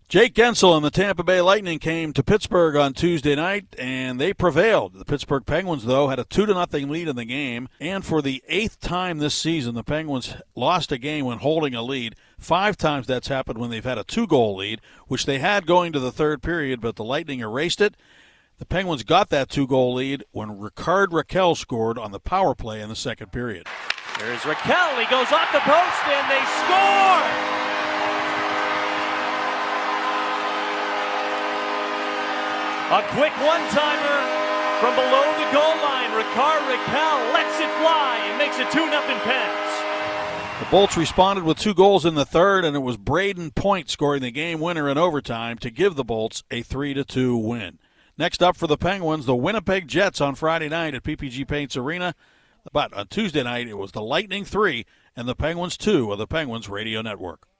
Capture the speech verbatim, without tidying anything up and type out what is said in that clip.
Jake Gensel and the Tampa Bay Lightning came to Pittsburgh on Tuesday night, and they prevailed. The Pittsburgh Penguins, though, had a two to nothing lead in the game, and for the eighth time this season, the Penguins lost a game when holding a lead. Five times that's happened when they've had a two-goal lead, which they had going to the third period, but the Lightning erased it. The Penguins got that two-goal lead when Rickard Rakell scored on the power play in the second period. There's Rakell. He goes off the post, and they score! A quick one-timer from below the goal line. Rickard Rakell lets it fly and makes it two nothing Pens. The Bolts responded with two goals in the third, and it was Braden Point scoring the game winner in overtime to give the Bolts a three to two win. Next up for the Penguins, the Winnipeg Jets on Friday night at P P G Paints Arena. But on Tuesday night, it was the Lightning three and the Penguins two of the Penguins Radio Network.